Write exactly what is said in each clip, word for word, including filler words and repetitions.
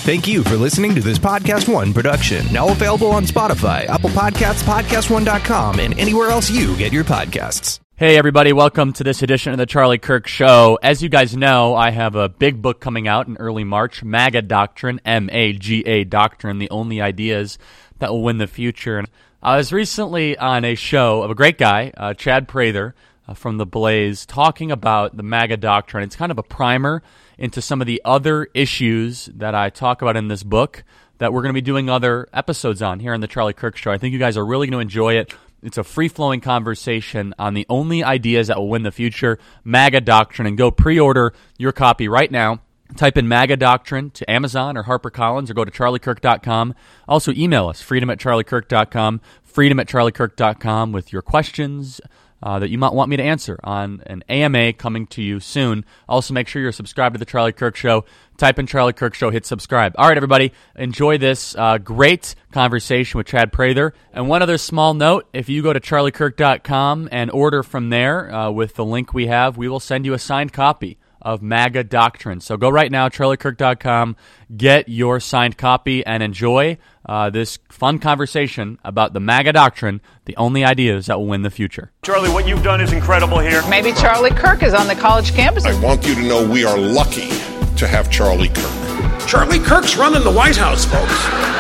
Thank you for listening to this Podcast One production. Now available on Spotify, Apple Podcasts, podcast one dot com, and anywhere else you get your podcasts. Hey everybody, welcome to this edition of the Charlie Kirk Show. As you guys know, I have a big book coming out in early March, MAGA Doctrine, M A G A Doctrine, the only ideas that will win the future. And I was recently on a show of a great guy, uh, Chad Prather uh, from The Blaze, talking about the MAGA Doctrine. It's kind of a primer into some of the other issues that I talk about in this book that we're going to be doing other episodes on here on the Charlie Kirk Show. I think you guys are really going to enjoy it. It's a free-flowing conversation on the only ideas that will win the future, MAGA Doctrine, and go pre-order your copy right now. Type in MAGA Doctrine to Amazon or HarperCollins or go to charlie kirk dot com. Also email us, freedom at charlie kirk dot com, freedom at charlie kirk dot com with your questions uh, that you might want me to answer on an A M A coming to you soon. Also make sure you're subscribed to the Charlie Kirk Show. Type in Charlie Kirk Show, hit subscribe. All right, everybody, enjoy this uh, great conversation with Chad Prather. And one other small note, if you go to charlie kirk dot com and order from there uh, with the link we have, we will send you a signed copy of MAGA Doctrine. So go right now, charlie kirk dot com, get your signed copy, and enjoy uh, this fun conversation about the MAGA Doctrine, the only ideas that will win the future. Charlie, what you've done is incredible here. Maybe Charlie Kirk is on the college campus. I want you to know we are lucky to have Charlie Kirk. Charlie Kirk's running the White House, folks.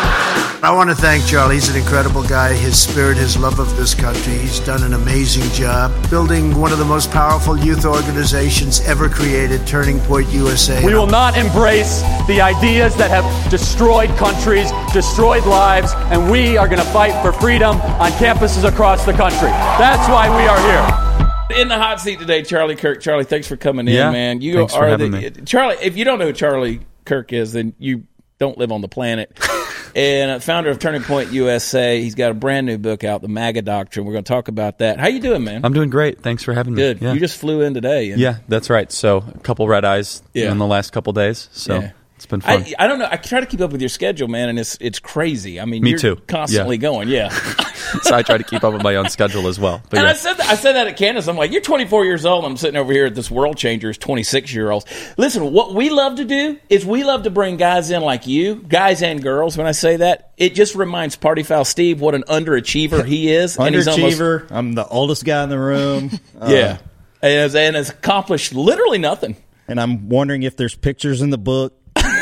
I want to thank Charlie. He's an incredible guy. His spirit, his love of this country. He's done an amazing job building one of the most powerful youth organizations ever created, Turning Point U S A. We will not embrace the ideas that have destroyed countries, destroyed lives, and we are going to fight for freedom on campuses across the country. That's why we are here. In the hot seat today, Charlie Kirk. Charlie, thanks for coming in, yeah, man. You thanks are for having the me. Charlie. If you don't know who Charlie Kirk is, then you don't live on the planet. And uh, founder of Turning Point U S A, he's got a brand new book out, The MAGA Doctrine. We're going to talk about that. How you doing, man? I'm doing great. Thanks for having me. Good. Yeah. You just flew in today. And Yeah, that's right. So a couple red eyes Yeah. in the last couple days. So Yeah. it's been fun. I, I don't know. I try to keep up with your schedule, man, and it's it's crazy. I mean, Me you're too. constantly Yeah. going. Yeah. So I try to keep up with my own schedule as well. But And yeah. I said that, I said that at Candace. I'm like, you're twenty-four years old. I'm sitting over here at this World Changers twenty-six-year-olds. Listen, what we love to do is we love to bring guys in like you, guys and girls. When I say that, it just reminds Party Foul Steve what an underachiever he is. Underachiever. And he's almost, I'm the oldest guy in the room. Uh, yeah. And has, and has accomplished literally nothing. And I'm wondering if there's pictures in the book.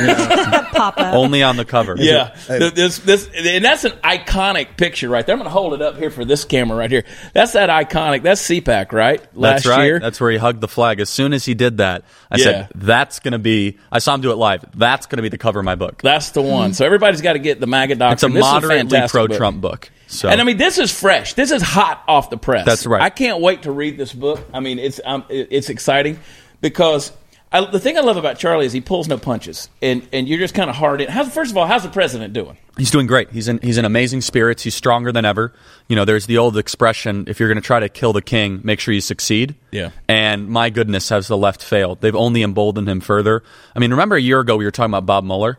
Pop up. Only on the cover. Yeah, this, this, and that's an iconic picture right there. I'm going to hold it up here for this camera right here. That's that iconic. That's C PAC, right? Last That's right. year. That's where he hugged the flag. As soon as he did that, I Yeah. said, that's going to be, I saw him do it live. That's going to be the cover of my book. That's the one. So everybody's got to get the MAGA Doctrine. It's a This is moderately fantastic book. pro-Trump book. So. And I mean, this is fresh. This is hot off the press. That's right. I can't wait to read this book. I mean, it's um, it- it's exciting because I, the thing I love about Charlie is he pulls no punches, and and you're just kind of hard in. How's first of all, how's the president doing? He's doing great. He's in he's in amazing spirits. He's stronger than ever. You know, there's the old expression, if you're going to try to kill the king, make sure you succeed. Yeah. And my goodness, has the left failed. They've only emboldened him further. I mean, remember a year ago we were talking about Bob Mueller?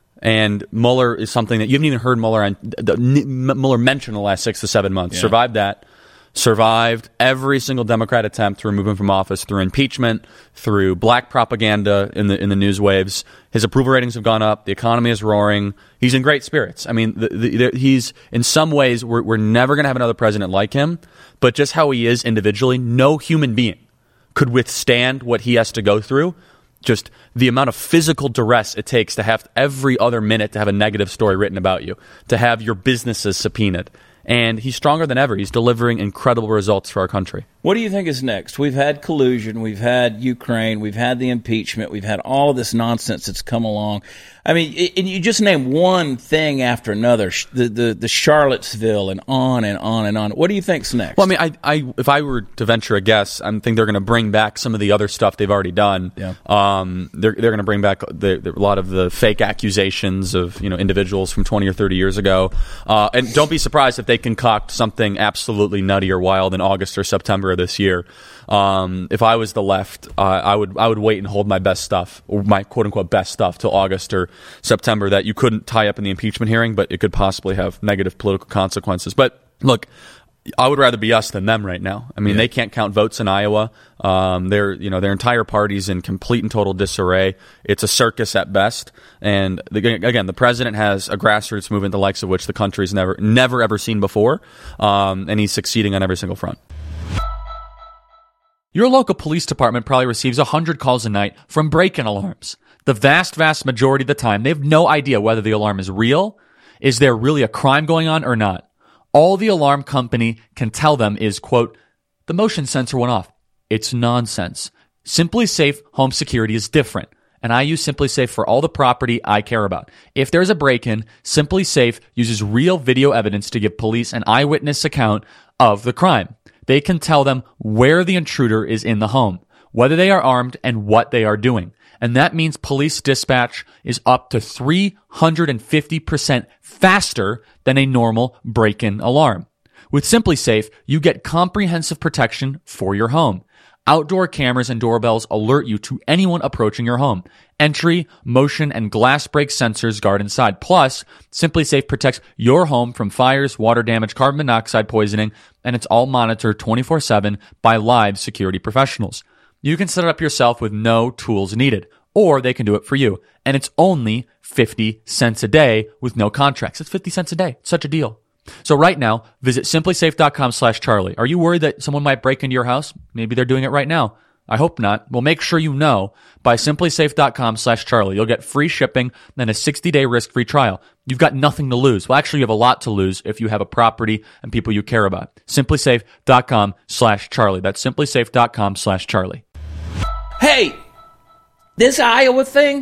And Mueller is something that you haven't even heard Mueller on, the, Mueller mention in the last six to seven months. Yeah. Survived that. Survived every single Democrat attempt to remove him from office through impeachment, through black propaganda in the in the news waves. His approval ratings have gone up. The economy is roaring. He's in great spirits. I mean, the, the, the, he's in some ways we're, we're never going to have another president like him. But just how he is individually, no human being could withstand what he has to go through. Just the amount of physical duress it takes to have every other minute to have a negative story written about you, to have your businesses subpoenaed. And he's stronger than ever. He's delivering incredible results for our country. What do you think is next? We've had collusion. We've had Ukraine. We've had the impeachment. We've had all of this nonsense that's come along. I mean, it, and you just name one thing after another, the, the the Charlottesville and on and on and on. What do you think's next? Well, I mean, I, I if I were to venture a guess, I think they're going to bring back some of the other stuff they've already done. Yeah. Um, they're they're going to bring back the, the, a lot of the fake accusations of you know individuals from twenty or thirty years ago. Uh, and don't be surprised if they concoct something absolutely nutty or wild in August or September of this year. Um, if I was the left, uh, I would I would wait and hold my best stuff, or my quote unquote best stuff, till August or September that you couldn't tie up in the impeachment hearing, but it could possibly have negative political consequences. But look, I would rather be us than them right now. I mean, yeah. they can't count votes in Iowa. Um, their, you know, their entire party's in complete and total disarray. It's a circus at best. And the, again, the president has a grassroots movement the likes of which the country's never, never ever seen before. Um, and he's succeeding on every single front. Your local police department probably receives one hundred calls a night from break-in alarms. The vast, vast majority of the time, they have no idea whether the alarm is real, is there really a crime going on or not. All the alarm company can tell them is, quote, the motion sensor went off. It's nonsense. Simply Safe Home Security is different, and I use Simply Safe for all the property I care about. If there's a break-in, Simply Safe uses real video evidence to give police an eyewitness account of the crime. They can tell them where the intruder is in the home, whether they are armed, and what they are doing. And that means police dispatch is up to three hundred fifty percent faster than a normal break-in alarm. With Simply Safe, you get comprehensive protection for your home. Outdoor cameras and doorbells alert you to anyone approaching your home. Entry, motion, and glass break sensors guard inside. Plus, Simply Safe protects your home from fires, water damage, carbon monoxide poisoning, and it's all monitored twenty-four seven by live security professionals. You can set it up yourself with no tools needed, or they can do it for you. And it's only fifty cents a day with no contracts. It's fifty cents a day. It's such a deal. So right now, visit simplysafe.com slash Charlie. Are you worried that someone might break into your house? Maybe they're doing it right now. I hope not. Well, make sure you know by simplysafe.com slash Charlie. You'll get free shipping and a sixty-day risk-free trial. You've got nothing to lose. Well, actually, you have a lot to lose if you have a property and people you care about. simplysafe.com slash Charlie. That's simplysafe.com slash Charlie. Hey, this Iowa thing,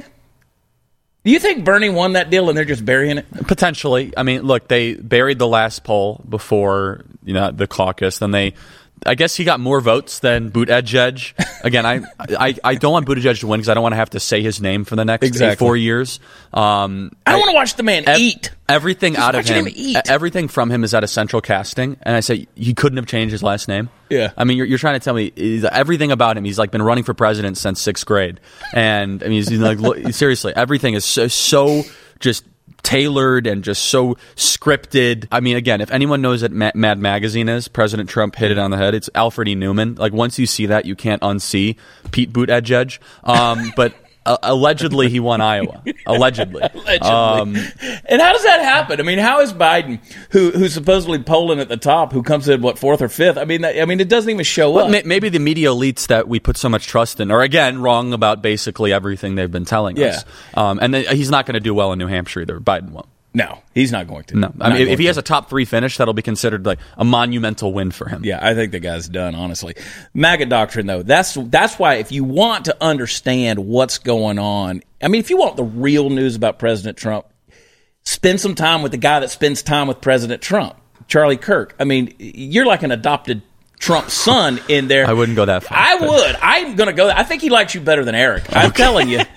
do you think Bernie won that deal and they're just burying it? Potentially. I mean, look, they buried the last poll before, you know, the caucus. Then they, I guess he got more votes than Buttigieg. Again, I, I, I don't want Buttigieg to win because I don't want to have to say his name for the next exactly. eight, four years. Um, I don't I, want to watch the man ev- eat. Everything Just out of him, him eat. everything from him is out of central casting. And I say he couldn't have changed his last name. Yeah. I mean, you're, you're trying to tell me everything about him. He's like been running for president since sixth grade. And I mean, he's like, look, seriously, everything is so, so just tailored and just so scripted. I mean, again, if anyone knows what Ma- Mad Magazine is, President Trump hit it on the head. It's Alfred E. Newman. Like, once you see that, you can't unsee Pete Buttigieg. Um, but uh, allegedly, he won Iowa. Allegedly. Allegedly. Um, and how does that happen? I mean, how is Biden, who who's supposedly polling at the top, who comes in, what, fourth or fifth? I mean, that, I mean, it doesn't even show well, up. May- maybe the media elites that we put so much trust in are, again, wrong about basically everything they've been telling yeah. us. Um, and th- he's not going to do well in New Hampshire either. Biden won't. No, he's not going to. No, I mean, if, if he has a top three finish, that'll be considered like a monumental win for him. Yeah, I think the guy's done, honestly. MAGA doctrine, though, that's that's why if you want to understand what's going on, I mean, if you want the real news about President Trump, spend some time with the guy that spends time with President Trump, Charlie Kirk. I mean, you're like an adopted Trump's son in there. I wouldn't go that far. I would. I'm going to go there. I think he likes you better than Eric. I'm okay. telling you.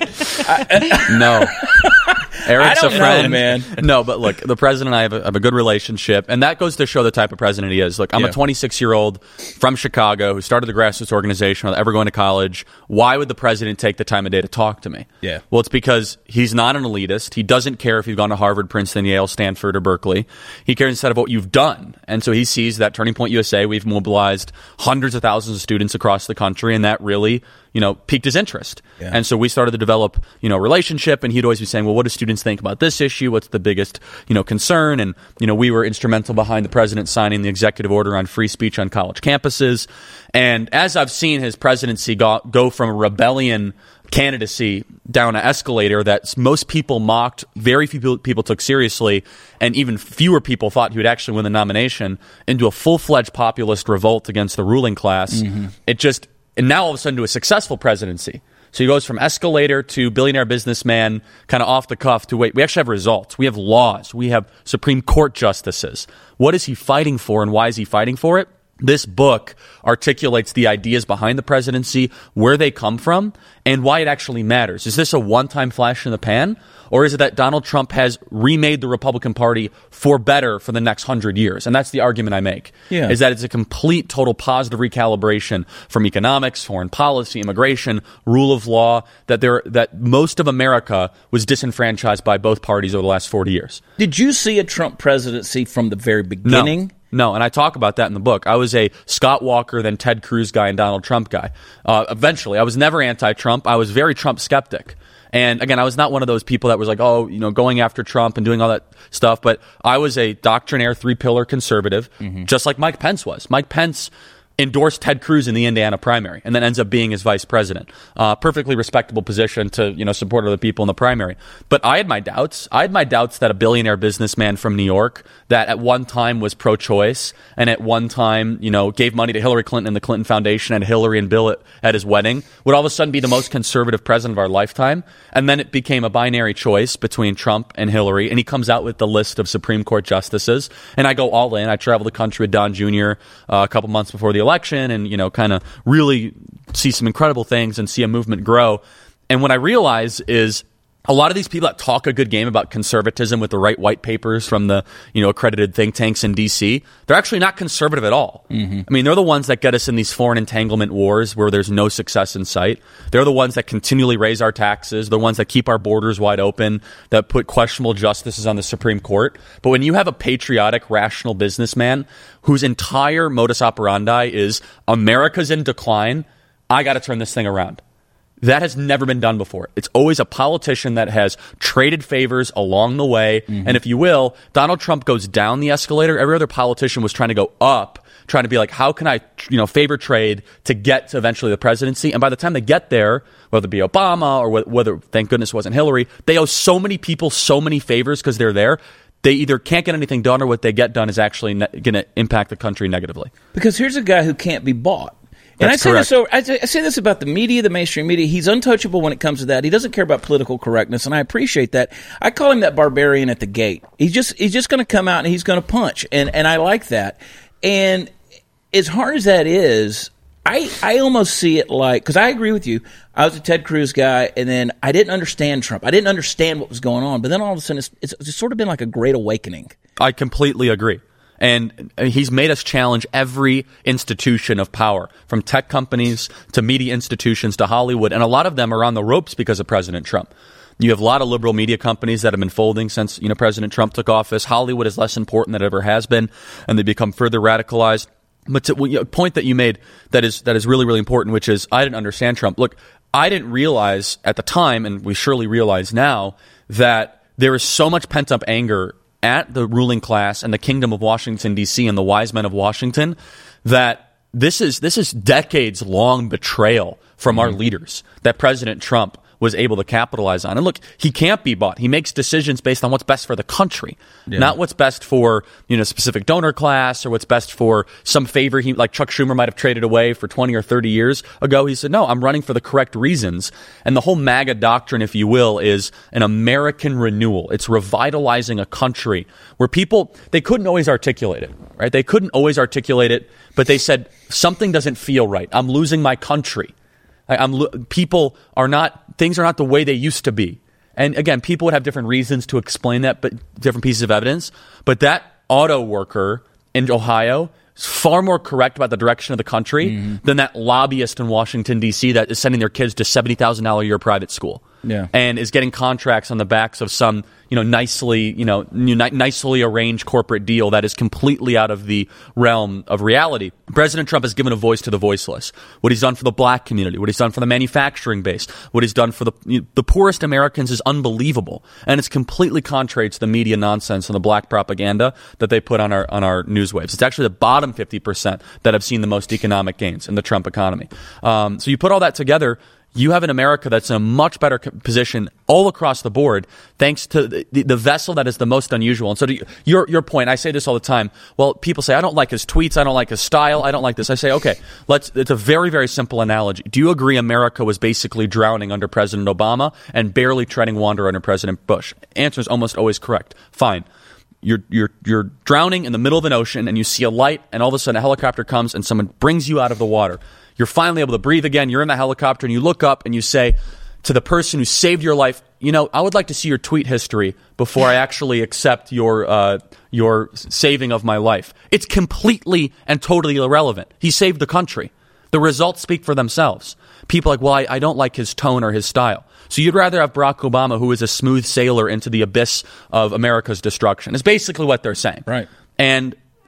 I, no. Eric's I don't a friend, know, man. No, but look, the president and I have a, have a good relationship, and that goes to show the type of president he is. Look, I'm yeah. a twenty-six-year-old from Chicago who started the grassroots organization without ever going to college. Why would the president take the time of day to talk to me? Yeah. Well, it's because he's not an elitist. He doesn't care if you've gone to Harvard, Princeton, Yale, Stanford, or Berkeley. He cares instead of what you've done. And so he sees that Turning Point U S A, we've mobilized hundreds of thousands of students across the country, and that really, you know, piqued his interest. Yeah. And so we started to develop, you know, relationship, and he'd always be saying, well, what do students think about this issue? What's the biggest, you know, concern? And, you know, we were instrumental behind the president signing the executive order on free speech on college campuses. And as I've seen his presidency go, go from a rebellion candidacy down an escalator that most people mocked, very few people took seriously, and even fewer people thought he would actually win the nomination, into a full-fledged populist revolt against the ruling class. Mm-hmm. It just, and now all of a sudden to a successful presidency. So he goes from escalator to billionaire businessman, kind of off the cuff, to wait, we actually have results. We have laws. We have Supreme Court justices. What is he fighting for, and why is he fighting for it? This book articulates the ideas behind the presidency, where they come from, and why it actually matters. Is this a one-time flash in the pan, or is it that Donald Trump has remade the Republican Party for better for the next hundred years? And that's the argument I make, yeah. is that it's a complete, total positive recalibration from economics, foreign policy, immigration, rule of law, that there that most of America was disenfranchised by both parties over the last forty years. Did you see a Trump presidency from the very beginning? No. No, and I talk about that in the book. I was a Scott Walker, then Ted Cruz guy and Donald Trump guy. Uh, eventually, I was never anti-Trump. I was very Trump skeptic. And again, I was not one of those people that was like, oh, you know, going after Trump and doing all that stuff. But I was a doctrinaire, three-pillar conservative, mm-hmm. just like Mike Pence was. Mike Pence endorsed Ted Cruz in the Indiana primary and then ends up being his vice president. Uh, perfectly respectable position to, you know, support other people in the primary. But I had my doubts. I had my doubts that a billionaire businessman from New York that at one time was pro-choice and at one time, you know, gave money to Hillary Clinton and the Clinton Foundation and Hillary and Bill at, at his wedding would all of a sudden be the most conservative president of our lifetime. And then it became a binary choice between Trump and Hillary. And he comes out with the list of Supreme Court justices. And I go all in. I travel the country with Don Junior Uh, a couple months before the election. election and, you know, kind of really see some incredible things and see a movement grow. And what I realize is a lot of these people that talk a good game about conservatism with the right white papers from the, you know, accredited think tanks in D C, they're actually not conservative at all. Mm-hmm. I mean, they're the ones that get us in these foreign entanglement wars where there's no success in sight. They're the ones that continually raise our taxes. They're the ones that keep our borders wide open, that put questionable justices on the Supreme Court. But when you have a patriotic, rational businessman whose entire modus operandi is America's in decline, I got to turn this thing around. That has never been done before. It's always a politician that has traded favors along the way. Mm-hmm. And if you will, Donald Trump goes down the escalator. Every other politician was trying to go up, trying to be like, how can I, you know, favor trade to get to eventually the presidency? And by the time they get there, whether it be Obama or whether, thank goodness it wasn't Hillary, they owe so many people so many favors because they're there. They either can't get anything done or what they get done is actually ne- going to impact the country negatively. Because here's a guy who can't be bought. And That's I say correct. this. Over, I, say, I say this about the media, the mainstream media. He's untouchable when it comes to that. He doesn't care about political correctness, and I appreciate that. I call him that barbarian at the gate. He's just he's just going to come out and he's going to punch, and and I like that. And as hard as that is, I I almost see it like, because I agree with you. I was a Ted Cruz guy, and then I didn't understand Trump. I didn't understand what was going on, but then all of a sudden, it's, it's, it's sort of been like a great awakening. I completely agree. And he's made us challenge every institution of power, from tech companies to media institutions to Hollywood. And a lot of them are on the ropes because of President Trump. You have a lot of liberal media companies that have been folding since, you know, President Trump took office. Hollywood is less important than it ever has been, and they become further radicalized. But to, a point that you made that is that is really, really important, which is I didn't understand Trump. Look, I didn't realize at the time, and we surely realize now, that there is so much pent-up anger at the ruling class and the kingdom of Washington, D C and the wise men of Washington, that this is this is decades-long betrayal from mm-hmm. our leaders that President Trump was able to capitalize on. And look, he can't be bought. He makes decisions based on what's best for the country, yeah. not what's best for, you know, specific donor class or what's best for some favor he, like Chuck Schumer might have traded away for twenty or thirty years ago. He said, no, I'm running for the correct reasons. And the whole MAGA doctrine, if you will, is an American renewal. It's revitalizing a country where people, they couldn't always articulate it, right? They couldn't always articulate it, but they said, something doesn't feel right. I'm losing my country. I'm, people are not, things are not the way they used to be. And again, people would have different reasons to explain that, but different pieces of evidence. But that auto worker in Ohio is far more correct about the direction of the country mm-hmm. than that lobbyist in Washington, D C that is sending their kids to seventy thousand dollars a year private school. Yeah. And is getting contracts on the backs of some, you know, nicely, you know, nicely arranged corporate deal that is completely out of the realm of reality. President Trump has given a voice to the voiceless. What he's done for the black community, what he's done for the manufacturing base, what he's done for the you know, the poorest Americans is unbelievable, and it's completely contrary to the media nonsense and the black propaganda that they put on our on our news waves. It's actually the bottom fifty percent that have seen the most economic gains in the Trump economy. Um, so you put all that together. You have an America that's in a much better position all across the board, thanks to the, the, the vessel that is the most unusual. And so to your your point, I say this all the time. Well, people say, I don't like his tweets, I don't like his style, I don't like this. I say, okay, let's. It's a very, very simple analogy. Do you agree America was basically drowning under President Obama and barely treading water under President Bush? Answer is almost always correct. Fine. You're you're you're drowning in the middle of an ocean, and you see a light, and all of a sudden a helicopter comes, and someone brings you out of the water. You're finally able to breathe again. You're in the helicopter, and you look up, and you say to the person who saved your life, you know, I would like to see your tweet history before I actually accept your uh, your saving of my life. It's completely and totally irrelevant. He saved the country. The results speak for themselves. People are like, well, I, I don't like his tone or his style. So you'd rather have Barack Obama, who is a smooth sailor into the abyss of America's destruction. Is basically what they're saying. Right. And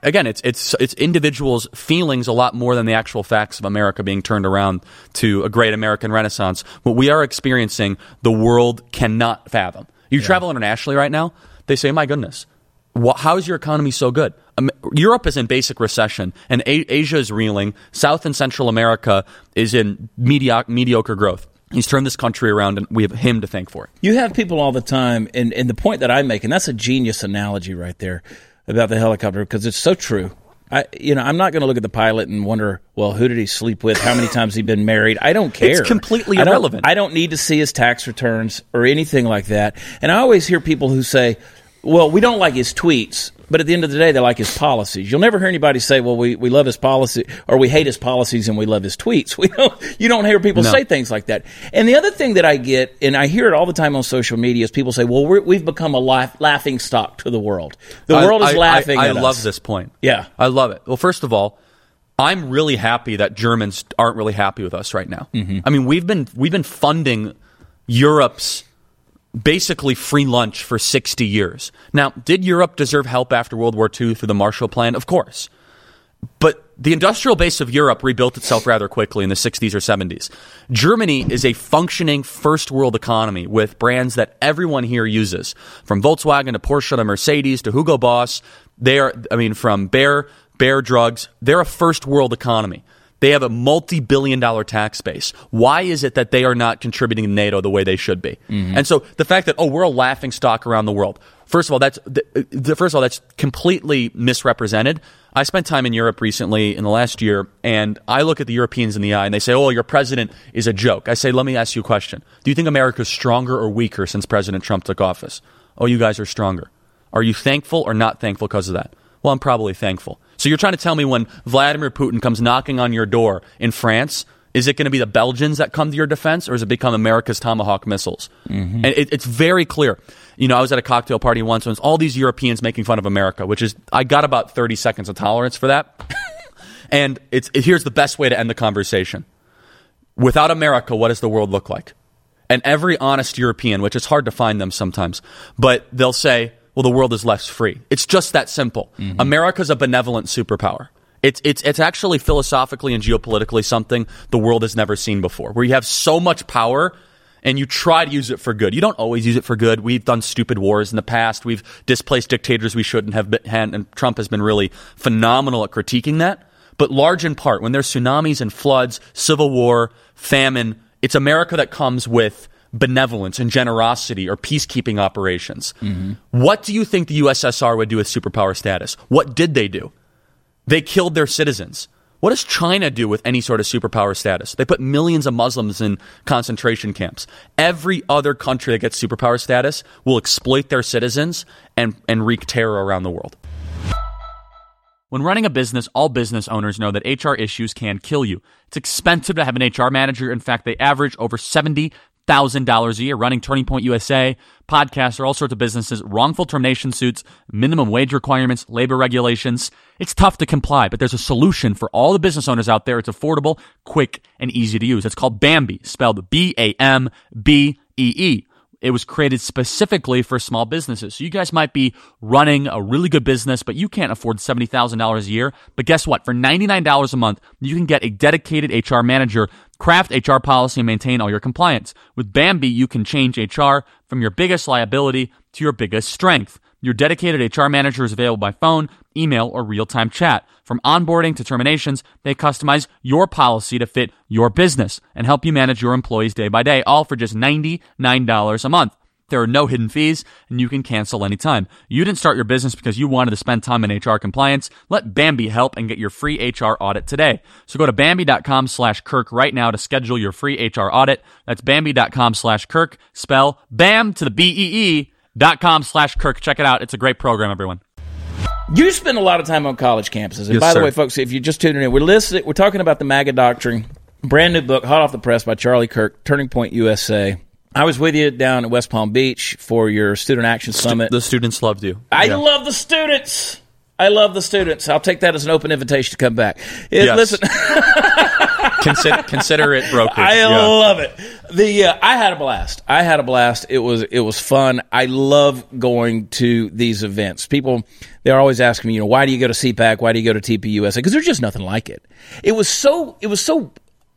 again, it's it's it's individuals' feelings a lot more than the actual facts of America being turned around to a great American Renaissance. What we are experiencing, the world cannot fathom. You yeah. travel internationally right now, they say, my goodness, wh- how is your economy so good? Um, Europe is in basic recession, and A- Asia is reeling. South and Central America is in medio- mediocre growth. He's turned this country around, and we have him to thank for it. You have people all the time, and, and the point that I make, and that's a genius analogy right there about the helicopter, because it's so true. I, you know, I'm not going to look at the pilot and wonder, well, who did he sleep with? How many times he been married? I don't care. It's completely I irrelevant. Don't, I don't need to see his tax returns or anything like that. And I always hear people who say, well, we don't like his tweets, but at the end of the day, they like his policies. You'll never hear anybody say, well, we, we love his policy, or we hate his policies and we love his tweets. We don't, you don't hear people no. say things like that. And the other thing that I get, and I hear it all the time on social media, is people say, well, we're, we've become a laugh, laughing stock to the world. The I, world is I, laughing I, I at us. I love this point. Yeah. I love it. Well, first of all, I'm really happy that Germans aren't really happy with us right now. Mm-hmm. I mean, we've been we've been funding Europe's basically free lunch for sixty years. Now, did Europe deserve help after World War Two through the Marshall Plan? Of course. But the industrial base of Europe rebuilt itself rather quickly in the sixties or seventies. Germany is a functioning first world economy with brands that everyone here uses. From Volkswagen to Porsche to Mercedes to Hugo Boss. They are, I mean, from Bayer, Bayer Drugs. They're a first world economy. They have a multi-billion dollar tax base. Why is it that they are not contributing to NATO the way they should be? Mm-hmm. And so the fact that, oh, we're a laughing stock around the world. First of all, that's the, the, first of all, that's completely misrepresented. I spent time in Europe recently in the last year, and I look at the Europeans in the eye, and they say, oh, your president is a joke. I say, let me ask you a question. Do you think America's stronger or weaker since President Trump took office? Oh, you guys are stronger. Are you thankful or not thankful because of that? Well, I'm probably thankful. So you're trying to tell me when Vladimir Putin comes knocking on your door in France, is it going to be the Belgians that come to your defense, or has it become America's Tomahawk missiles? Mm-hmm. And it, it's very clear. You know, I was at a cocktail party once, and it was all these Europeans making fun of America, which is, I got about thirty seconds of tolerance for that. And it's it, here's the best way to end the conversation. Without America, what does the world look like? And every honest European, which it's hard to find them sometimes, but they'll say, well, the world is less free. It's just that simple. Mm-hmm. America's a benevolent superpower. It's it's it's actually philosophically and geopolitically something the world has never seen before, where you have so much power and you try to use it for good. You don't always use it for good. We've done stupid wars in the past. We've displaced dictators we shouldn't have been, and Trump has been really phenomenal at critiquing that. But large in part, when there's tsunamis and floods, civil war, famine, it's America that comes with benevolence and generosity or peacekeeping operations. Mm-hmm. What do you think the U S S R would do with superpower status? What did they do? They killed their citizens. What does China do with any sort of superpower status? They put millions of Muslims in concentration camps. Every other country that gets superpower status will exploit their citizens and, and wreak terror around the world. When running a business, all business owners know that H R issues can kill you. It's expensive to have an H R manager. In fact, they average over seventy thousand dollars a year running Turning Point U S A, podcasts, or all sorts of businesses, wrongful termination suits, minimum wage requirements, labor regulations. It's tough to comply, but there's a solution for all the business owners out there. It's affordable, quick, and easy to use. It's called Bambee, spelled B A M B E E. It was created specifically for small businesses. So you guys might be running a really good business, but you can't afford seventy thousand dollars a year. But guess what? For ninety-nine dollars a month, you can get a dedicated H R manager, craft H R policy, and maintain all your compliance. With Bambee, you can change H R from your biggest liability to your biggest strength. Your dedicated H R manager is available by phone, email, or real-time chat. From onboarding to terminations, they customize your policy to fit your business and help you manage your employees day by day, all for just ninety-nine dollars a month. There are no hidden fees, and you can cancel anytime. You didn't start your business because you wanted to spend time in H R compliance. Let Bambee help and get your free H R audit today. So go to Bambee.com slash Kirk right now to schedule your free H R audit. That's Bambee.com slash Kirk. Spell BAM to the B E E dot com slash Kirk. Check it out. It's a great program, everyone. You spend a lot of time on college campuses. And yes, by sir. the way, folks, if you're just tuning in, we're listening, we're talking about the MAGA Doctrine, brand new book, hot off the press by Charlie Kirk, Turning Point U S A. I was with you down at West Palm Beach for your Student Action Summit. The students loved you. I yeah. love the students. I love the students. I'll take that as an open invitation to come back. It, yes. Listen, consider, consider it brokered. I yeah. love it. The uh, I had a blast. I had a blast. It was it was fun. I love going to these events. People, they're always asking me, you know, why do you go to C PAC? Why do you go to T P U S A? Because there's just nothing like it. It was so it was so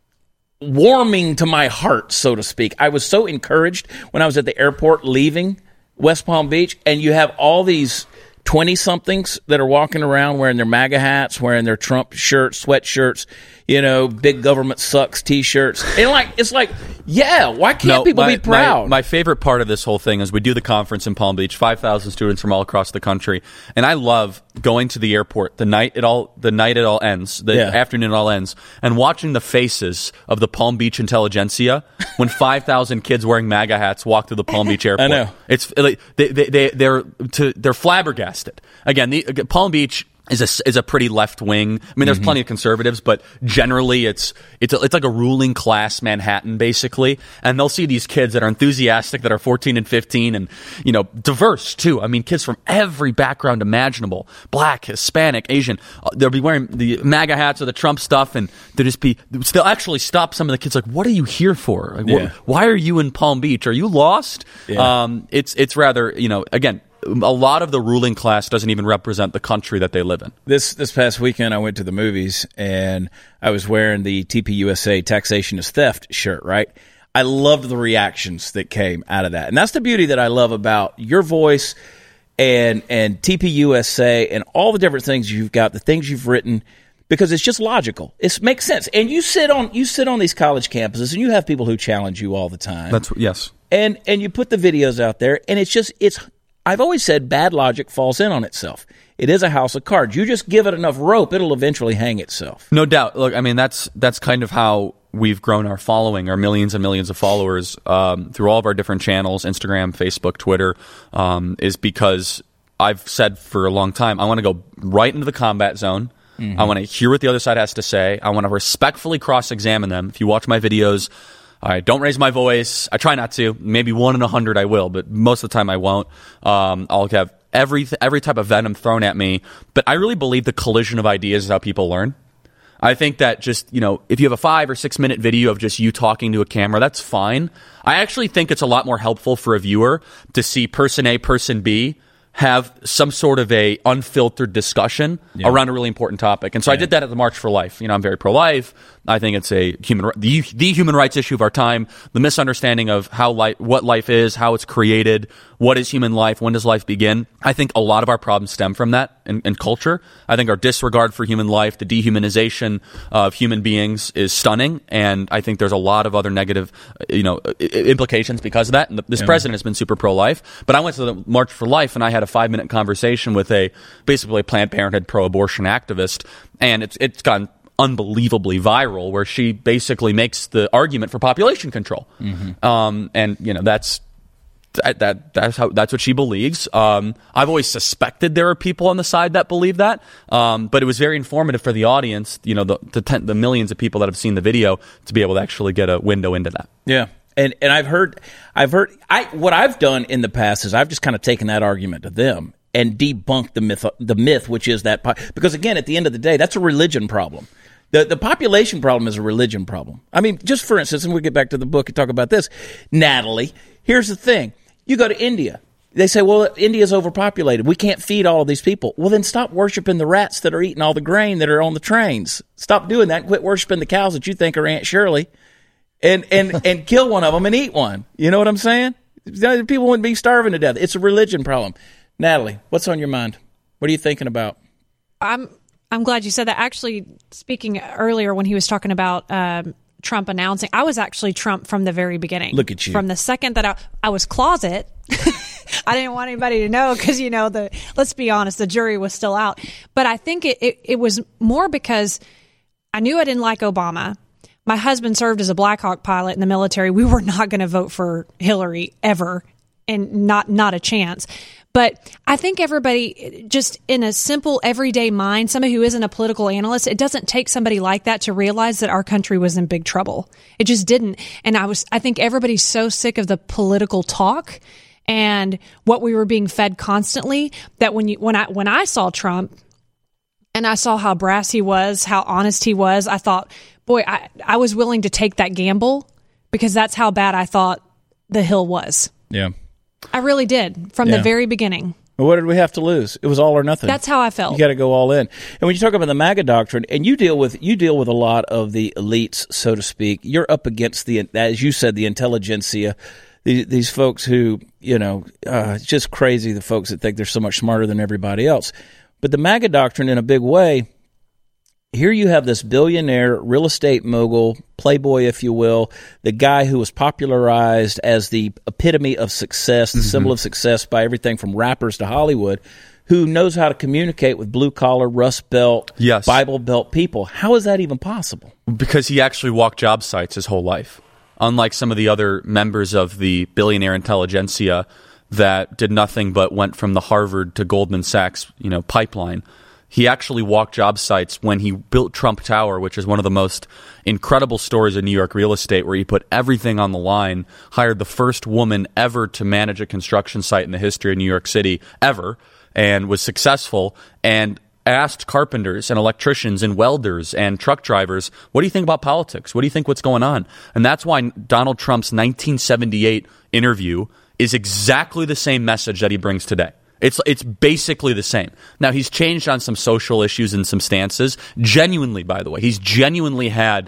warming to my heart, so to speak. I was so encouraged when I was at the airport leaving West Palm Beach, and you have all these twenty-somethings that are walking around wearing their MAGA hats, wearing their Trump shirts, sweatshirts, you know, big government sucks T-shirts. And like, it's like, yeah, why can't no, people my, be proud? My, my favorite part of this whole thing is we do the conference in Palm Beach, five thousand students from all across the country, and I love going to the airport the night it all the night it all ends, the Yeah. afternoon it all ends, and watching the faces of the Palm Beach intelligentsia when five thousand kids wearing MAGA hats walk through the Palm Beach airport. I know. It's like they they, they they're to, they're flabbergasted. Again, the Palm Beach is a is a pretty left wing. I mean, there's Mm-hmm. plenty of conservatives, but generally, it's it's a, it's like a ruling class Manhattan, basically. And they'll see these kids that are enthusiastic, that are fourteen and fifteen, and you know, diverse too. I mean, kids from every background imaginable: black, Hispanic, Asian. Uh, they'll be wearing the MAGA hats or the Trump stuff, and they'll just be. They'll actually stop some of the kids, like, "What are you here for? Like, Yeah. wh- why are you in Palm Beach? Are you lost?" Yeah. Um, it's it's rather, you know, again. A lot of the ruling class doesn't even represent the country that they live in. This this past weekend, I went to the movies, and I was wearing the T P U S A Taxation is Theft shirt, right? I loved the reactions that came out of that. And that's the beauty that I love about your voice and and T P U S A and all the different things you've got, the things you've written, because it's just logical. It makes sense. And you sit on you sit on these college campuses, and you have people who challenge you all the time. That's yes. And and you put the videos out there, and it's just it's I've always said bad logic falls in on itself. It is a house of cards. You just give it enough rope, it'll eventually hang itself. No doubt. Look, I mean, that's that's kind of how we've grown our following, our millions and millions of followers um, through all of our different channels, Instagram, Facebook, Twitter, um, is because I've said for a long time, I want to go right into the combat zone. Mm-hmm. I want to hear what the other side has to say. I want to respectfully cross-examine them. If you watch my videos, I don't raise my voice. I try not to. Maybe one in a hundred I will, but most of the time I won't. Um, I'll have every every type of venom thrown at me. But I really believe the collision of ideas is how people learn. I think that just, you know, if you have a five or six minute video of just you talking to a camera, that's fine. I actually think it's a lot more helpful for a viewer to see person A, person B have some sort of a unfiltered discussion yeah. around a really important topic. And so yeah. I did that at the March for Life. You know, I'm very pro-life. I think it's a human the, the human rights issue of our time, the misunderstanding of how life, what life is, how it's created, what is human life, when does life begin. I think a lot of our problems stem from that in, in culture. I think our disregard for human life, the dehumanization of human beings is stunning, and I think there's a lot of other negative, you know, implications because of that. And this yeah. president has been super pro-life. But I went to the March for Life, and I had a five-minute conversation with a basically a Planned Parenthood pro-abortion activist, and it's it's gotten unbelievably viral, where she basically makes the argument for population control. Mm-hmm. Um, and you know, that's that, that that's how that's what she believes. Um, I've always suspected there are people on the side that believe that, um, but it was very informative for the audience. You know, the the, ten, the millions of people that have seen the video to be able to actually get a window into that. Yeah. And and I've heard I've heard I what I've done in the past is I've just kind of taken that argument to them and debunked the myth the myth which is that because again at the end of the day that's a religion problem. The the population problem is a religion problem. I mean, just for instance, and we'll get back to the book and talk about this. Natalie, here's the thing. You go to India. They say, well, India's overpopulated. We can't feed all of these people. Well, then stop worshiping the rats that are eating all the grain that are on the trains. Stop doing that and quit worshiping the cows that you think are Aunt Shirley and, and, and kill one of them and eat one. You know what I'm saying? People wouldn't be starving to death. It's a religion problem. Natalie, what's on your mind? What are you thinking about? I'm I'm glad you said that. Actually, speaking earlier when he was talking about um, Trump announcing, I was actually Trump from the very beginning. Look at you. From the second that I, I was closet, I didn't want anybody to know because, you know, the let's be honest, the jury was still out. But I think it, it, it was more because I knew I didn't like Obama. My husband served as a Black Hawk pilot in the military. We were not going to vote for Hillary ever, and not not a chance. But I think everybody, just in a simple everyday mind, somebody who isn't a political analyst, it doesn't take somebody like that to realize that our country was in big trouble. It just didn't. And I was, I think everybody's so sick of the political talk and what we were being fed constantly that when you, when I, when I saw Trump, and I saw how brass he was, how honest he was, I thought, boy, I, I was willing to take that gamble because that's how bad I thought the Hill was. Yeah. I really did from Yeah. the very beginning. Well, what did we have to lose? It was all or nothing. That's how I felt. You got to go all in. And when you talk about the MAGA doctrine, and you deal with you deal with a lot of the elites, so to speak. You're up against the, as you said, the intelligentsia. These, these folks who, you know, uh, it's just crazy. The folks that think they're so much smarter than everybody else. But the MAGA doctrine, in a big way, here you have this billionaire real estate mogul, playboy, if you will, the guy who was popularized as the epitome of success, the mm-hmm. symbol of success by everything from rappers to Hollywood, who knows how to communicate with blue-collar, Rust Belt, yes. Bible Belt people. How is that even possible? Because he actually walked job sites his whole life. Unlike some of the other members of the billionaire intelligentsia that did nothing but went from the Harvard to Goldman Sachs, you know, pipeline. He actually walked job sites when he built Trump Tower, which is one of the most incredible stories in New York real estate, where he put everything on the line, hired the first woman ever to manage a construction site in the history of New York City, ever, and was successful, and asked carpenters and electricians and welders and truck drivers, what do you think about politics? What do you think what's going on? And that's why Donald Trump's nineteen seventy-eight interview is exactly the same message that he brings today. It's it's basically the same. Now, he's changed on some social issues and some stances. Genuinely, by the way, he's genuinely had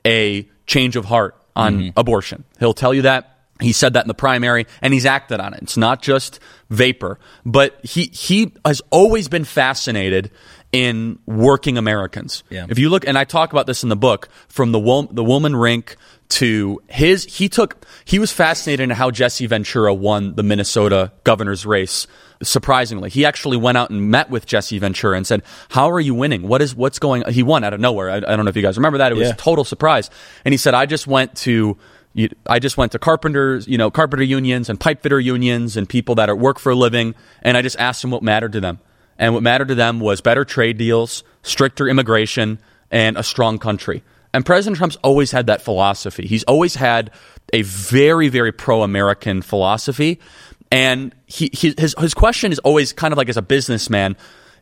a change of heart on mm-hmm. abortion. He'll tell you that. He said that in the primary, and he's acted on it. It's not just vapor. But he, he has always been fascinated in working Americans. Yeah. If you look, and I talk about this in the book, from the wo- the woman rink to his, he took, he was fascinated in how Jesse Ventura won the Minnesota governor's race. Surprisingly, he actually went out and met with Jesse Ventura and said, how are you winning? What is, what's going on? He won out of nowhere. I, I don't know if you guys remember that. It was yeah. a total surprise. And he said, I just went to, I just went to carpenters, you know, carpenter unions and pipe fitter unions and people that are work for a living. And I just asked them what mattered to them. And what mattered to them was better trade deals, stricter immigration, and a strong country. And President Trump's always had that philosophy. He's always had a very, very pro-American philosophy. And he, he, his his question is always kind of like, as a businessman,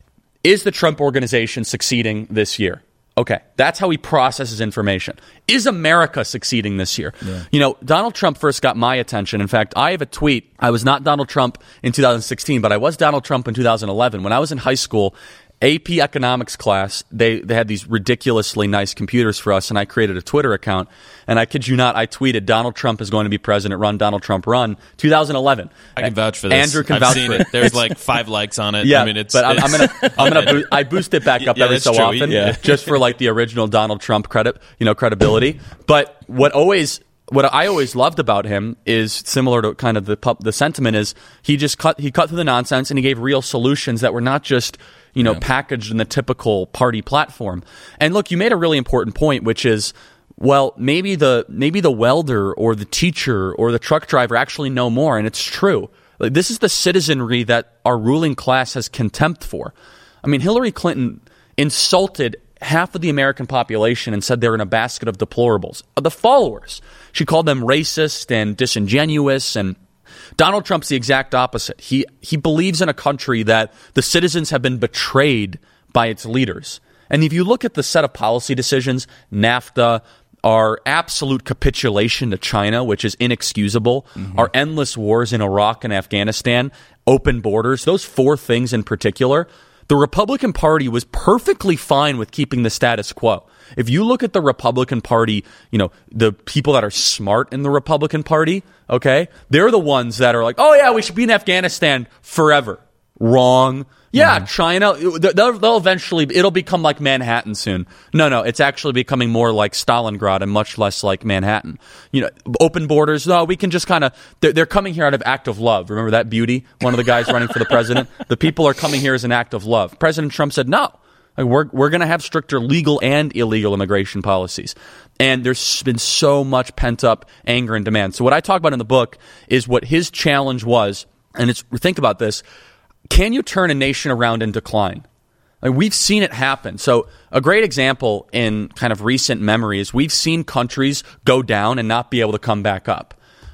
is the Trump organization succeeding this year? Okay, that's how he processes information. Is America succeeding this year? Yeah. You know, Donald Trump first got my attention. In fact, I have a tweet. I was not Donald Trump in two thousand sixteen, but I was Donald Trump in two thousand eleven. When I was in high school, A P economics class, they, they had these ridiculously nice computers for us, and I created a Twitter account. And I kid you not, I tweeted, Donald Trump is going to be president, run, Donald Trump, run, two thousand eleven. I can vouch for this. Andrew can I've vouch seen for it. it. There's like five likes on it. Yeah, I mean, it's, but I'm, it's I'm gonna, I'm gonna, boost, I boost it back up yeah, every so true. often, Yeah. just for like the original Donald Trump credit, you know, credibility. But what always, what I always loved about him is similar to kind of the pub, the sentiment is he just cut, he cut through the nonsense and he gave real solutions that were not just, you know, yeah. packaged in the typical party platform. And look, you made a really important point, which is, well, maybe the maybe the welder or the teacher or the truck driver actually know more, and it's true. Like, this is the citizenry that our ruling class has contempt for. I mean, Hillary Clinton insulted half of the American population and said they're in a basket of deplorables. The followers. She called them racist and disingenuous, and Donald Trump's the exact opposite. He he believes in a country that the citizens have been betrayed by its leaders. And if you look at the set of policy decisions, NAFTA, our absolute capitulation to China, which is inexcusable, mm-hmm. our endless wars in Iraq and Afghanistan, open borders, those four things in particular, the Republican Party was perfectly fine with keeping the status quo. If you look at the Republican Party, you know, the people that are smart in the Republican Party, okay, they're the ones that are like, oh, yeah, we should be in Afghanistan forever. Wrong. Yeah, mm-hmm. China, they'll, they'll eventually, it'll become like Manhattan soon. No, no, it's actually becoming more like Stalingrad and much less like Manhattan. You know, open borders, no, we can just kind of, they're, they're coming here out of act of love. Remember that beauty? One of the guys running for the president? The people are coming here as an act of love. President Trump said, no, like, we're, we're going to have stricter legal and illegal immigration policies. And there's been so much pent up anger and demand. So what I talk about in the book is what his challenge was, and it's, think about this. Can you turn a nation around in decline? Like, we've seen it happen. So a great example in kind of recent memory is we've seen countries go down and not be able to come back up.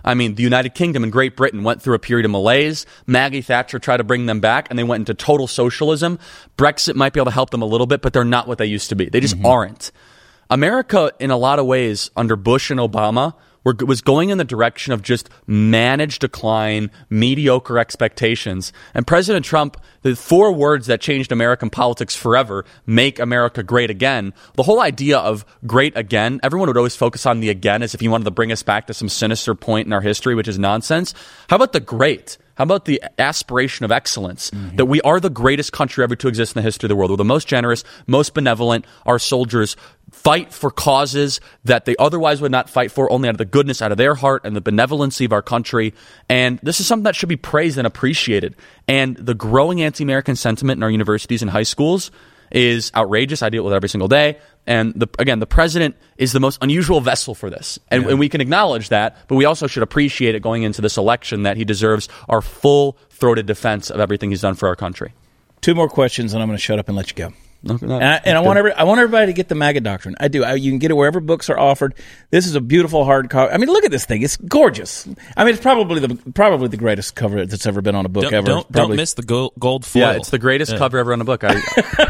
I mean, the United Kingdom and Great Britain went through a period of malaise. Maggie Thatcher tried to bring them back, and they went into total socialism. Brexit might be able to help them a little bit, but they're not what they used to be. They just mm-hmm. aren't. America, in a lot of ways, under Bush and Obama, were, was going in the direction of just managed decline, mediocre expectations. And President Trump, the four words that changed American politics forever, make America great again. The whole idea of great again, everyone would always focus on the again as if he wanted to bring us back to some sinister point in our history, which is nonsense. How about the great? How about the aspiration of excellence, mm-hmm. that we are the greatest country ever to exist in the history of the world? We're the most generous, most benevolent. Our soldiers fight for causes that they otherwise would not fight for, only out of the goodness out of their heart and the benevolency of our country. And this is something that should be praised and appreciated. And the growing anti-American sentiment in our universities and high schools is outrageous. I deal with it every single day. And the, again, the president is the most unusual vessel for this. And, yeah. and we can acknowledge that, but we also should appreciate it going into this election that he deserves our full-throated defense of everything he's done for our country. Two more questions, and I'm going to shut up and let you go. Okay, no, and I, and I want every, I want everybody to get the MAGA Doctrine. I do. I, you can get it wherever books are offered. This is a beautiful hardcover. I mean, look at this thing. It's gorgeous. I mean, it's probably the probably the greatest cover that's ever been on a book don't, ever. Don't, probably. don't miss the gold, gold foil. Yeah, it's the greatest yeah. cover ever on a book. I,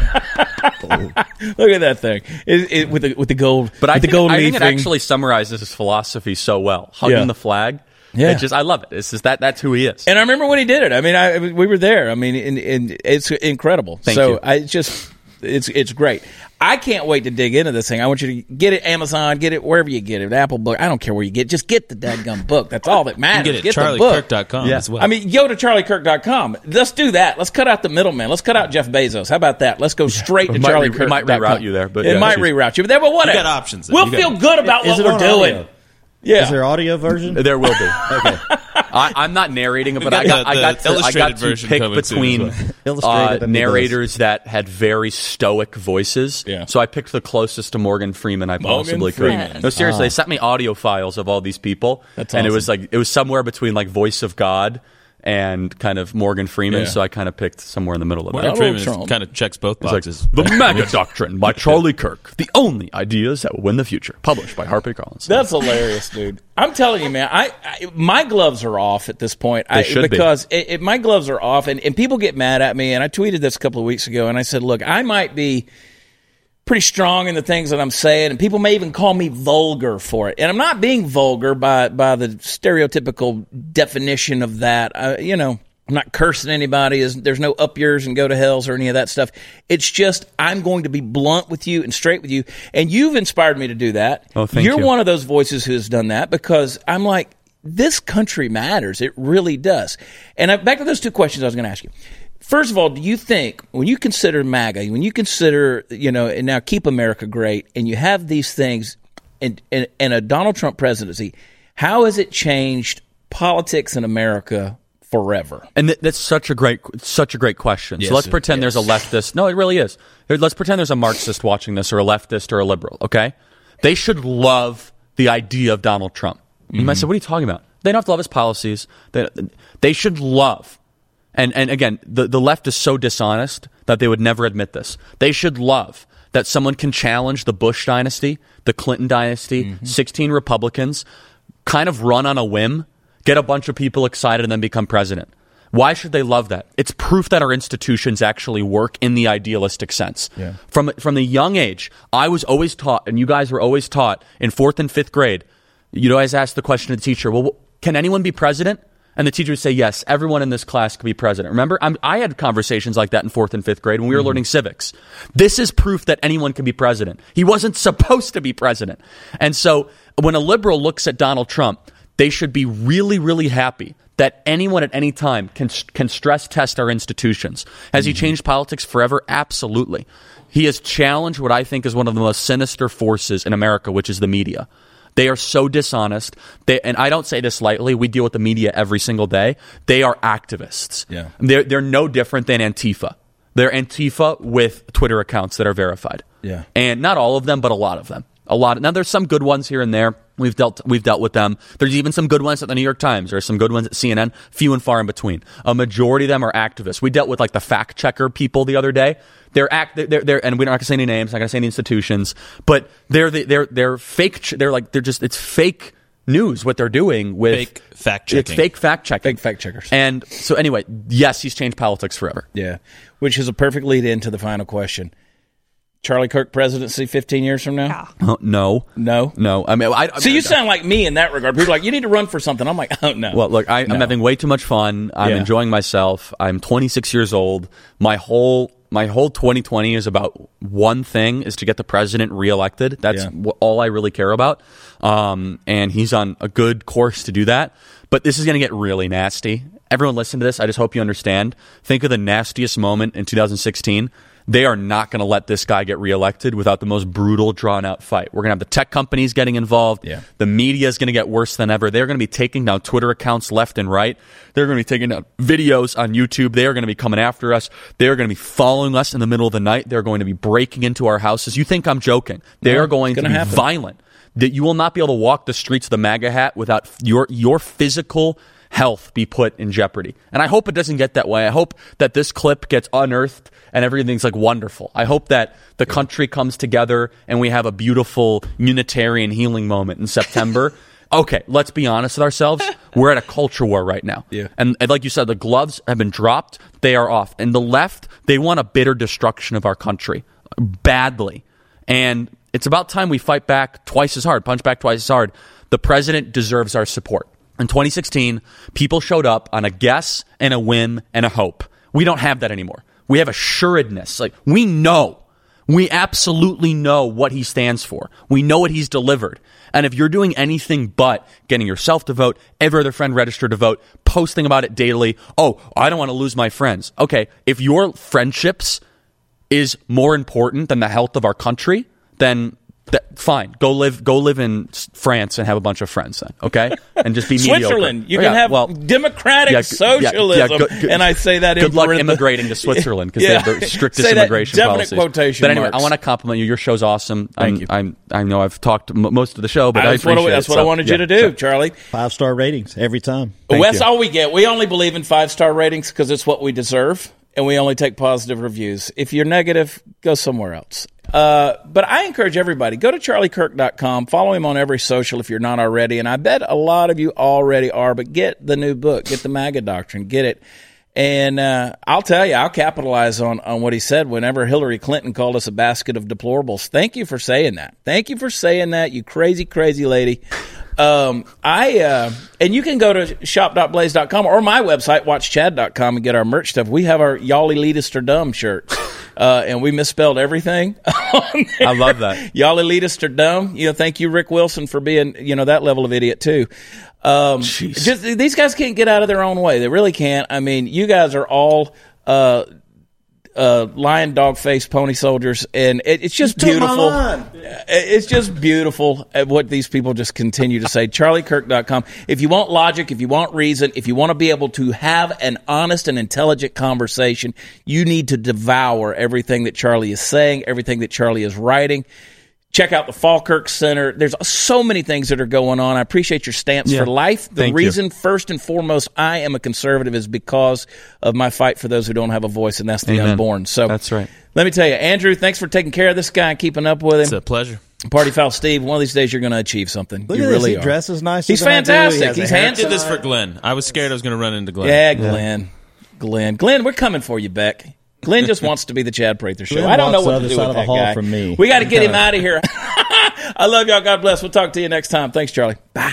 look at that thing it, it, with the with the gold. But I with think, the gold I think it thing. actually summarizes his philosophy so well. Hugging Yeah. the flag. Yeah, it just I love it. It's just that that's who he is. And I remember when he did it. I mean, I we were there. I mean, and, and it's incredible. Thank so you. I just. It's it's great. I can't wait to dig into this thing. I want you to get it Amazon, get it wherever you get it, Apple Book. I don't care where you get it. Just get the dadgum book. That's all that matters. You can get it get charlie kirk dot com yeah. as well. I mean, go to charlie kirk dot com. Let's do that. Let's cut out the middleman. Let's cut out Jeff Bezos. How about that? Let's go straight to charlie kirk dot com. It might reroute you there. But it yeah, might reroute you. But, then, but whatever. You got options. Then. We'll you got feel it. good about Is what it we're on doing. audio? Yeah. Is there audio version? There will be. Okay. I, I'm not narrating it, but I got, the, I got the to, I got to version pick coming soon between as well. uh, narrators that had very stoic voices. Yeah. So I picked the closest to Morgan Freeman I possibly could. Freeman. No, seriously, Ah. they sent me audio files of all these people, That's and awesome. it was like it was somewhere between like Voice of God and kind of Morgan Freeman. Yeah. So I kind of picked somewhere in the middle of Morgan that. Donald Freeman Trump. kind of checks both It's like boxes. The MAGA Doctrine by Charlie Kirk, the only ideas that will win the future, published by Harper Collins. That's hilarious, dude. I'm telling you, man. I, I my gloves are off at this point. They I, should be. because it, it, my gloves are off, and, and people get mad at me. And I tweeted this a couple of weeks ago, and I said, "Look, I might be pretty strong in the things that I'm saying, and people may even call me vulgar for it. And I'm not being vulgar by by the stereotypical definition of that. Uh, you know." I'm not cursing anybody. There's no up yours and go to hells or any of that stuff. It's just I'm going to be blunt with you and straight with you. And you've inspired me to do that. Oh, thank You're you. one of those voices who has done that because I'm like, this country matters. It really does. And I, back to those two questions I was going to ask you. First of all, do you think when you consider MAGA, when you consider, you know, and now Keep America Great, and you have these things and, and, and a Donald Trump presidency, how has it changed politics in America forever? And th- that's such a great, such a great question. Yes, so let's it pretend is. there's a leftist. No, it really is. Here, let's pretend there's a Marxist watching this, or a leftist, or a liberal. Okay, they should love the idea of Donald Trump. You Mm-hmm. might say, "What are you talking about?" They don't have to love his policies. They, they should love. And and again, the the left is so dishonest that they would never admit this. They should love that someone can challenge the Bush dynasty, the Clinton dynasty, Mm-hmm. sixteen Republicans, kind of run on a whim, get a bunch of people excited, and then become president. Why should they love that? It's proof that our institutions actually work in the idealistic sense. Yeah. From from the young age, I was always taught, and you guys were always taught in fourth and fifth grade, you'd always ask the question to the teacher, well, can anyone be president? And the teacher would say, yes, everyone in this class could be president. Remember, I'm, I had conversations like that in fourth and fifth grade when we were Mm-hmm. learning civics. This is proof that anyone can be president. He wasn't supposed to be president. And so when a liberal looks at Donald Trump, they should be really, really happy that anyone at any time can can stress test our institutions. Has he changed politics forever? Absolutely. He has challenged what I think is one of the most sinister forces in America, which is the media. They are so dishonest. They, and I don't say this lightly. We deal with the media every single day. They are activists. Yeah. They're, they're no different than Antifa. They're Antifa with Twitter accounts that are verified. Yeah. And not all of them, but a lot of them. A lot. Now, there's some good ones here and there. We've dealt we've dealt with them. There's even some good ones at the New York Times. There's some good ones at C N N. Few and far in between. A majority of them are activists. We dealt with like the fact checker people the other day. They're act. They're, they're and we're not going to say any names. Not going to say any institutions. But they're the, they're they're fake. They're like they're just it's fake news what they're doing with fake fact checking. It's fake fact checking. Fake fact checkers. And so anyway, yes, he's changed politics forever. Yeah, which is a perfect lead into the final question. Charlie Kirk presidency fifteen years from now? Yeah. Uh, no. No? No. I mean, I, I So you I, sound like me in that regard. People are like, you need to run for something. I'm like, oh, no. Well, look, I, no. I'm having way too much fun. I'm Yeah. enjoying myself. I'm twenty-six years old. My whole my whole twenty twenty is about one thing, is to get the president reelected. That's Yeah. wh- all I really care about. Um, and he's on a good course to do that. But this is going to get really nasty. Everyone listen to this. I just hope you understand. Think of the nastiest moment in two thousand sixteen. They are not going to let this guy get reelected without the most brutal, drawn-out fight. We're going to have the tech companies getting involved. Yeah. The media is going to get worse than ever. They're going to be taking down Twitter accounts left and right. They're going to be taking down videos on YouTube. They are going to be coming after us. They are going to be following us in the middle of the night. They're going to be breaking into our houses. You think I'm joking. They No, are going it's to gonna be happen. violent. That you will not be able to walk the streets of the MAGA hat without your your physical health be put in jeopardy. And I hope it doesn't get that way. I hope that this clip gets unearthed and everything's like wonderful. I hope that the country comes together and we have a beautiful Unitarian healing moment in September. Okay, let's be honest with ourselves. We're at a culture war right now. Yeah. And, and like you said, the gloves have been dropped. They are off. And the left, they want a bitter destruction of our country badly. And it's about time we fight back twice as hard, punch back twice as hard. The president deserves our support. In twenty sixteen, people showed up on a guess and a whim and a hope. We don't have that anymore. We have assuredness. Like, we know. We absolutely know what he stands for. We know what he's delivered. And if you're doing anything but getting yourself to vote, every other friend registered to vote, posting about it daily, oh, I don't want to lose my friends. Okay, if your friendships is more important than the health of our country, then that, fine. Go live go live in France and have a bunch of friends then, okay? And just be mediocre. Switzerland. You Oh, can yeah, have well, democratic yeah, socialism. yeah, yeah, good- good- and I say that Good in luck parenth- immigrating to Switzerland because Yeah. they have the strictest Say that immigration definite policies. quotation But anyway, marks. I want to compliment you. Your show's awesome. Thank I'm, you. I'm, I know I've talked m- most of the show, but I that's what, appreciate I, that's it. what So, I wanted yeah, you to do, so- Charlie. Five-star ratings every time. Well, Thank that's you. all we get. We only believe in five-star ratings because it's what we deserve, and we only take positive reviews. If you're negative, go somewhere else. Uh, but I encourage everybody, go to charlie kirk dot com, follow him on every social if you're not already, and I bet a lot of you already are, but get the new book, get the MAGA Doctrine, get it. And uh, I'll tell you, I'll capitalize on, on what he said whenever Hillary Clinton called us a basket of deplorables. Thank you for saying that. Thank you for saying that, you crazy, crazy lady. Um, I uh, and you can go to shop dot blaze dot com or my website, watch chad dot com, and get our merch stuff. We have our Y'all Elitist or Dumb shirts, uh, and we misspelled everything. I love that. Y'all Elitist or Dumb. You know, thank you, Rick Wilson, for being, you know, that level of idiot too. Um, just these guys can't get out of their own way. They really can't. I mean, you guys are all uh, uh, lion, dog face, pony soldiers, and it, it's just You took my beautiful. line. It's just beautiful at what these people just continue to say. charlie kirk dot com. If you want logic, if you want reason, if you want to be able to have an honest and intelligent conversation, you need to devour everything that Charlie is saying, everything that Charlie is writing. Check out the Falkirk Center. There's so many things that are going on. I appreciate your stance Yeah. for life. The Thank you. reason, first and foremost, I am a conservative is because of my fight for those who don't have a voice, and that's the Amen. unborn. So That's right. let me tell you, Andrew, thanks for taking care of this guy and keeping up with him. It's a pleasure. Party Foul Steve, one of these days you're going to achieve something. Look you at really this. He are. dresses nicer He's than I do. He fantastic. has a He's haircut. I handsome. did this for Glenn. I was scared I was going to run into Glenn. Yeah, Glenn. Glenn. Glenn, we're coming for you, Beck. Glenn just wants to be the Chad Prather Show. Glenn I don't know wants what the to other do side with of the that hall guy. from me. We got to get him out of here. I love y'all. God bless. We'll talk to you next time. Thanks, Charlie. Bye.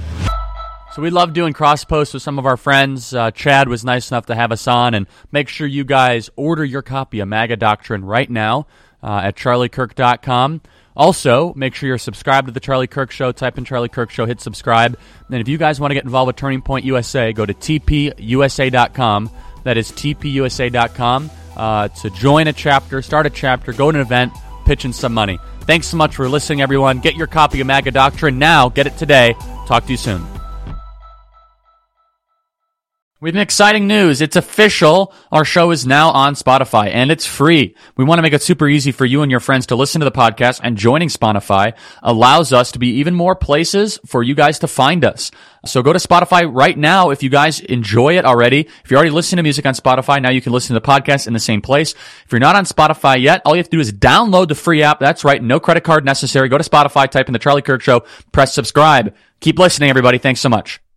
So we love doing cross posts with some of our friends. Uh, Chad was nice enough to have us on, and make sure you guys order your copy of MAGA Doctrine right now uh, at charlie kirk dot com. Also, make sure you're subscribed to the Charlie Kirk Show. Type in Charlie Kirk Show, hit subscribe. And if you guys want to get involved with Turning Point U S A, go to t p u s a dot com. That is t p u s a dot com uh, to join a chapter, start a chapter, go to an event, pitch in some money. Thanks so much for listening, everyone. Get your copy of MAGA Doctrine now. Get it today. Talk to you soon. We have exciting news. It's official. Our show is now on Spotify, and it's free. We want to make it super easy for you and your friends to listen to the podcast, and joining Spotify allows us to be even more places for you guys to find us. So go to Spotify right now if you guys enjoy it already. If you're already listening to music on Spotify, now you can listen to the podcast in the same place. If you're not on Spotify yet, all you have to do is download the free app. That's right, no credit card necessary. Go to Spotify, type in The Charlie Kirk Show, press subscribe. Keep listening, everybody. Thanks so much.